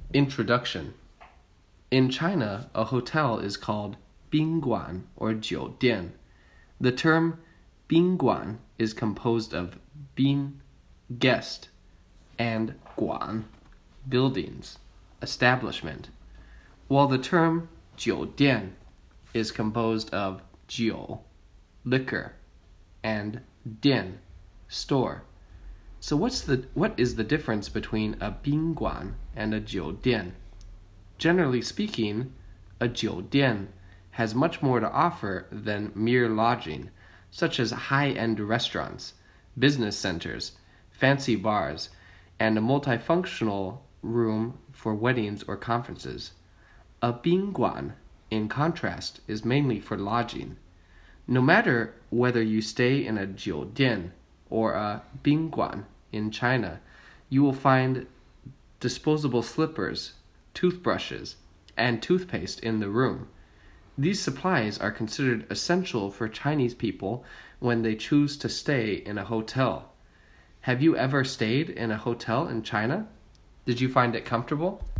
Introduction. In China, a hotel is called 宾馆 or 酒店. The term 宾馆 is composed of 宾, guest, and 馆, buildings, establishment, while the term 酒店 is composed of 酒, liquor, and 店, store. So what is the difference between a 宾馆 and a 酒店? Generally speaking, a 酒店 has much more to offer than mere lodging, such as high-end restaurants, business centers, fancy bars, and a multifunctional room for weddings or conferences. A 宾馆, in contrast, is mainly for lodging. No matter whether you stay in a 酒店 or a 宾馆 in China, you will find disposable slippers, toothbrushes, and toothpaste in the room. These supplies are considered essential for Chinese people when they choose to stay in a hotel. Have you ever stayed in a hotel in China? Did you find it comfortable?